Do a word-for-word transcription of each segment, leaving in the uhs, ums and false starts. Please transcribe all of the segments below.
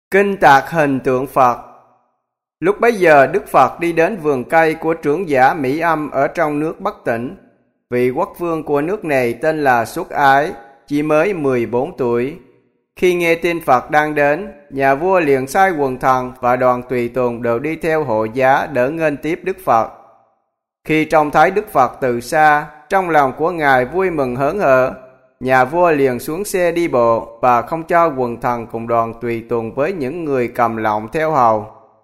Kinh tạc hình tượng Phật. Lúc bấy giờ Đức Phật đi đến vườn cây của trưởng giả Mỹ Âm ở trong nước Bắc Tỉnh. Vị quốc vương của nước này tên là Xuất Ái, chỉ mới mười bốn tuổi. Khi nghe tin Phật đang đến, nhà vua liền sai quần thần và đoàn tùy tùng đều đi theo hộ giá đỡ nghênh tiếp Đức Phật. Khi trông thấy Đức Phật từ xa, trong lòng của Ngài vui mừng hớn hở. Nhà vua liền xuống xe đi bộ và không cho quần thần cùng đoàn tùy tùng với những người cầm lọng theo hầu.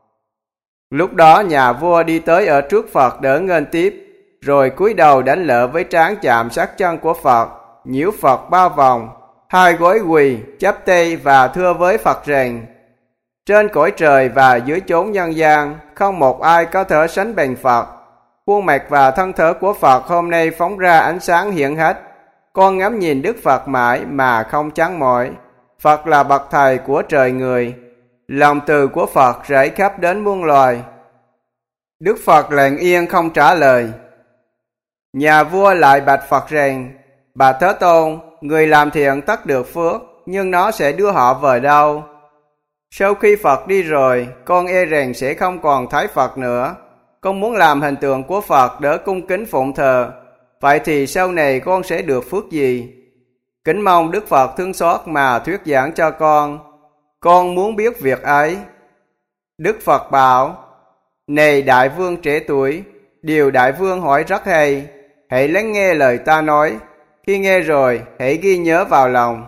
Lúc đó nhà vua đi tới ở trước Phật đỡ nghênh tiếp, rồi cúi đầu đánh lễ với trán chạm sát chân của Phật, nhiễu Phật ba vòng, hai gối quỳ, chắp tay và thưa với Phật rằng: trên cõi trời và dưới chốn nhân gian, không một ai có thể sánh bằng Phật. Khuôn mặt và thân thể của Phật hôm nay phóng ra ánh sáng hiện hết. Con ngắm nhìn Đức Phật mãi mà không chán mỏi. Phật là bậc thầy của trời người. Lòng từ của Phật rải khắp đến muôn loài. Đức Phật lặng yên không trả lời. Nhà vua lại bạch Phật rằng: Bà Thế Tôn, người làm thiện tất được phước, nhưng nó sẽ đưa họ về đâu? Sau khi Phật đi rồi, con e rằng sẽ không còn thấy Phật nữa. Con muốn làm hình tượng của Phật để cung kính phụng thờ. Vậy thì sau này con sẽ được phước gì? Kính mong Đức Phật thương xót mà thuyết giảng cho con. Con muốn biết việc ấy. Đức Phật bảo: Này đại vương trẻ tuổi, điều đại vương hỏi rất hay. Hãy lắng nghe lời ta nói. Khi nghe rồi, hãy ghi nhớ vào lòng.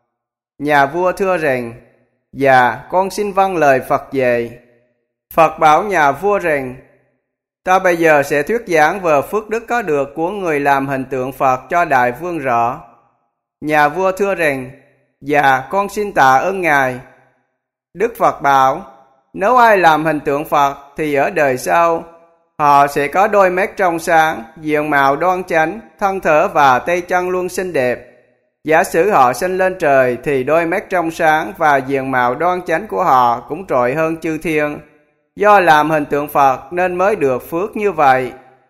Nhà vua thưa rằng: Dạ, con xin vâng lời Phật dạy. Phật bảo nhà vua rằng: Ta bây giờ sẽ thuyết giảng về phước đức có được của người làm hình tượng Phật cho đại vương rõ. Nhà vua thưa rằng: Dạ, con xin tạ ơn ngài. Đức Phật bảo: Nếu ai làm hình tượng Phật thì ở đời sau, họ sẽ có đôi mắt trong sáng, diện mạo đoan chánh, thân thể và tay chân luôn xinh đẹp. Giả sử họ sinh lên trời thì đôi mắt trong sáng và diện mạo đoan chánh của họ cũng trội hơn chư thiên. Do làm hình tượng Phật nên mới được phước như vậy.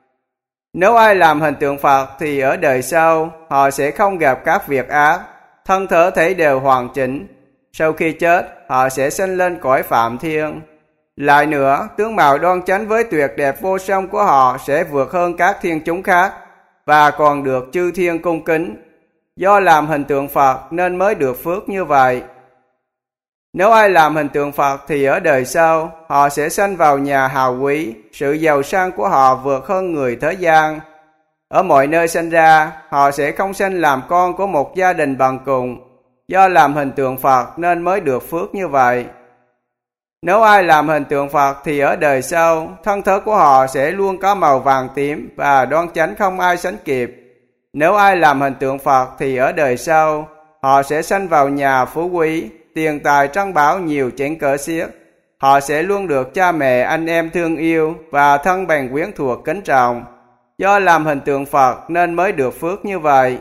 Nếu ai làm hình tượng Phật thì ở đời sau, họ sẽ không gặp các việc ác, thân thể thể đều hoàn chỉnh. Sau khi chết, họ sẽ sinh lên cõi Phạm Thiên. Lại nữa, tướng mạo đoan chánh với tuyệt đẹp vô song của họ sẽ vượt hơn các thiên chúng khác, và còn được chư thiên cung kính. Do làm hình tượng Phật nên mới được phước như vậy. Nếu ai làm hình tượng Phật thì ở đời sau, họ sẽ sanh vào nhà hào quý, sự giàu sang của họ vượt hơn người thế gian. Ở mọi nơi sanh ra, họ sẽ không sanh làm con của một gia đình bằng cùng. Do làm hình tượng Phật nên mới được phước như vậy. Nếu ai làm hình tượng Phật thì ở đời sau, thân thể của họ sẽ luôn có màu vàng tím và đoan chánh không ai sánh kịp. Nếu ai làm hình tượng Phật thì ở đời sau, họ sẽ sanh vào nhà phú quý, tiền tài trân bảo nhiều chẳng cỡ xiết. Họ sẽ luôn được cha mẹ anh em thương yêu và thân bằng quyến thuộc kính trọng. Do làm hình tượng Phật nên mới được phước như vậy.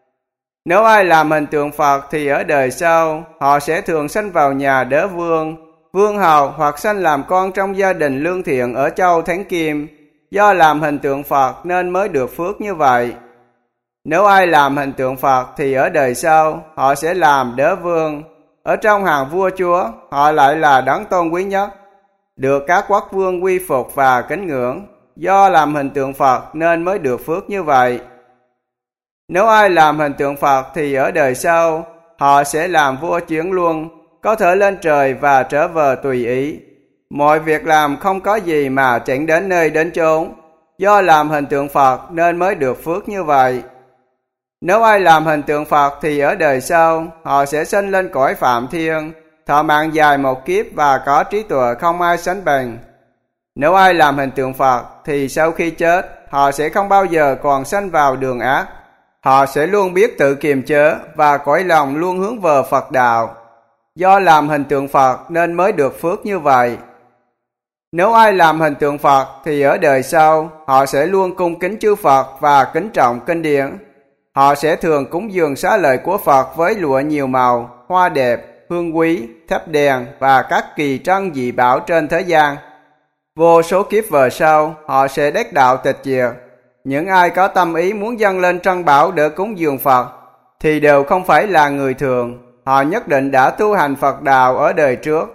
Nếu ai làm hình tượng Phật thì ở đời sau, họ sẽ thường sanh vào nhà đế vương, vương hầu hoặc sanh làm con trong gia đình lương thiện ở châu Thánh Kim. Do làm hình tượng Phật nên mới được phước như vậy. Nếu ai làm hình tượng Phật thì ở đời sau, họ sẽ làm đế vương. Ở trong hàng vua chúa, họ lại là đấng tôn quý nhất, được các quốc vương quy phục và kính ngưỡng. Do làm hình tượng Phật nên mới được phước như vậy. Nếu ai làm hình tượng Phật thì ở đời sau, họ sẽ làm vua chuyển luân, có thể lên trời và trở về tùy ý. Mọi việc làm không có gì mà chẳng đến nơi đến chốn. Do làm hình tượng Phật nên mới được phước như vậy. Nếu ai làm hình tượng Phật thì ở đời sau, họ sẽ sinh lên cõi Phạm Thiên, thọ mạng dài một kiếp và có trí tuệ không ai sánh bằng. Nếu ai làm hình tượng Phật thì sau khi chết, họ sẽ không bao giờ còn sanh vào đường ác. Họ sẽ luôn biết tự kiềm chế và cõi lòng luôn hướng về Phật đạo. Do làm hình tượng Phật nên mới được phước như vậy. Nếu ai làm hình tượng Phật thì ở đời sau, họ sẽ luôn cung kính chư Phật và kính trọng kinh điển. Họ sẽ thường cúng dường xá lợi của Phật với lụa nhiều màu, hoa đẹp, hương quý, thắp đèn và các kỳ trân dị bảo trên thế gian. Vô số kiếp về sau, họ sẽ đắc đạo tịch diệt. Những ai có tâm ý muốn dâng lên trân bảo để cúng dường Phật thì đều không phải là người thường. Họ nhất định đã tu hành Phật đạo ở đời trước.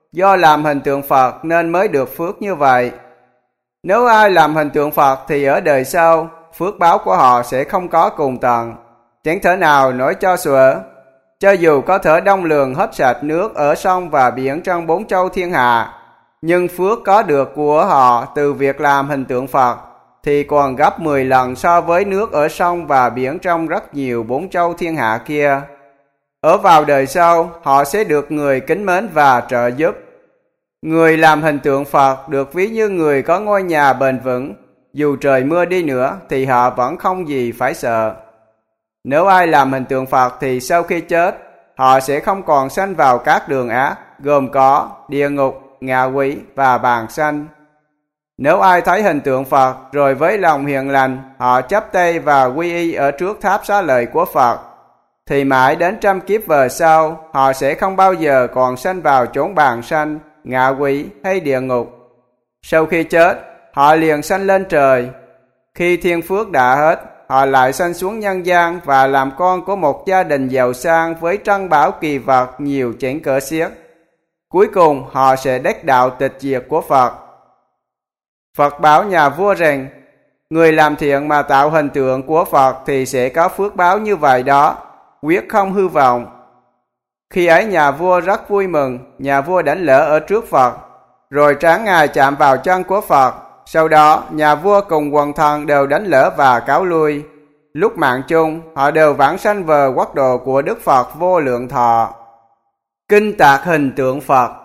do làm hình tượng Phật nên mới được phước như vậy. Nếu ai làm hình tượng Phật thì ở đời sau, phước báo của họ sẽ không có cùng tận, chẳng thể nào nổi cho xuể. Cho dù có thể đong lường hết sạch nước ở sông và biển trong bốn châu thiên hạ, nhưng phước có được của họ từ việc làm hình tượng Phật thì còn gấp mười lần so với nước ở sông và biển trong rất nhiều bốn châu thiên hạ kia. Ở vào đời sau, họ sẽ được người kính mến và trợ giúp. Người làm hình tượng Phật được ví như người có ngôi nhà bền vững, dù trời mưa đi nữa thì họ vẫn không gì phải sợ. Nếu ai làm hình tượng Phật thì sau khi chết, họ sẽ không còn sanh vào các đường ác, gồm có địa ngục, ngạ quỷ và bàng sanh. Nếu ai thấy hình tượng Phật rồi với lòng hiền lành, họ chắp tay và quy y ở trước tháp xá lợi của Phật, thì mãi đến trăm kiếp về sau, họ sẽ không bao giờ còn sanh vào chốn bàng sanh, ngạ quỷ hay địa ngục. Sau khi chết, họ liền sanh lên trời. Khi thiên phước đã hết, họ lại sanh xuống nhân gian và làm con của một gia đình giàu sang với trân bảo kỳ vật nhiều chẳng cỡ xiết. Cuối cùng họ sẽ đắc đạo tịch diệt của Phật. Phật bảo nhà vua rằng, người làm thiện mà tạo hình tượng của Phật thì sẽ có phước báo như vậy đó, quyết không hư vọng. Khi ấy nhà vua rất vui mừng, nhà vua đảnh lễ ở trước Phật, rồi trán ngài chạm vào chân của Phật. Sau đó, nhà vua cùng quần thần đều đảnh lễ và cáo lui. Lúc mạng chung, họ đều vãng sanh về quốc độ của Đức Phật vô lượng thọ. Kinh tạc hình tượng Phật.